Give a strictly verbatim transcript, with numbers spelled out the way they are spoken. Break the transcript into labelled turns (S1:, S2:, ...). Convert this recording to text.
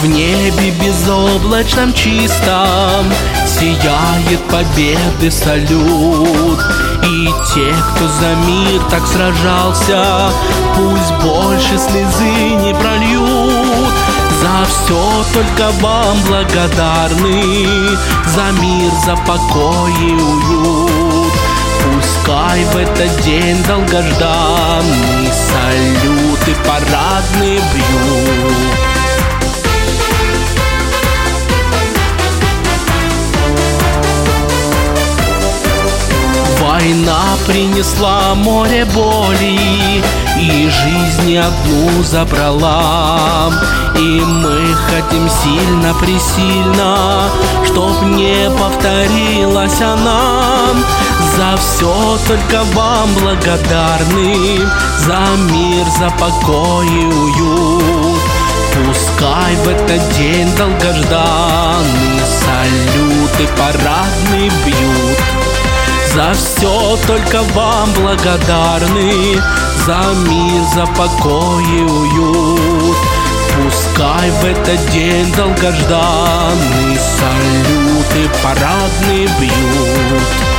S1: В небе безоблачном чистом сияет победы салют. И те, кто за мир так сражался, пусть больше слезы не прольют. За все только вам благодарны, за мир, за покой и уют. Пускай в этот день долгожданный салюты парадные бьют. Война принесла море боли и жизни одну забрала. И мы хотим сильно-пресильно, чтоб не повторилась она. За все только вам благодарны, за мир, за покой и уют. Пускай в этот день долгожданный салюты парадные бьют. За все только вам благодарны, за мир, за покой и уют. Пускай в этот день долгожданный салюты парадные бьют.